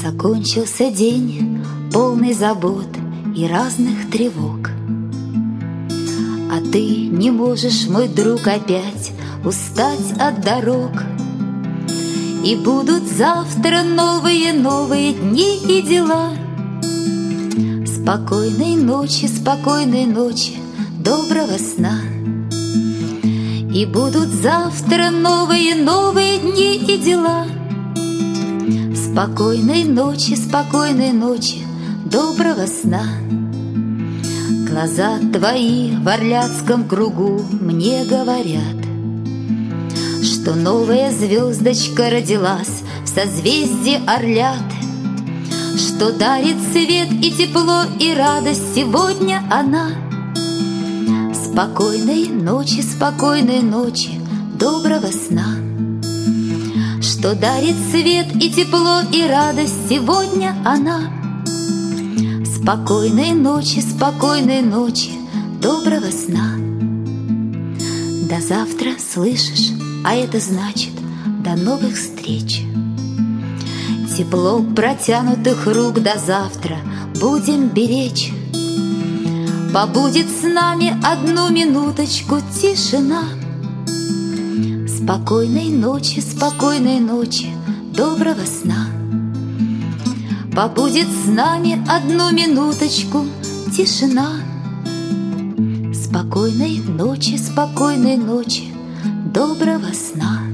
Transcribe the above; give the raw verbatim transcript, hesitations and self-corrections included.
Закончился день, полный забот и разных тревог. А ты не можешь, мой друг, опять устать от дорог. И будут завтра новые-новые дни и дела. Спокойной ночи, спокойной ночи, доброго сна. И будут завтра новые-новые дни и дела. Спокойной ночи, спокойной ночи, доброго сна. Глаза твои в орляцком кругу мне говорят, что новая звездочка родилась в созвездии Орлят, что дарит свет и тепло и радость сегодня она. Спокойной ночи, спокойной ночи, доброго сна. Что дарит свет и тепло и радость сегодня она. Спокойной ночи, спокойной ночи, доброго сна. До завтра, слышишь, а это значит до новых встреч. Тепло протянутых рук до завтра будем беречь. Побудет с нами одну минуточку тишина. Спокойной ночи, спокойной ночи, доброго сна. Побудет с нами одну минуточку тишина. Спокойной ночи, спокойной ночи, доброго сна.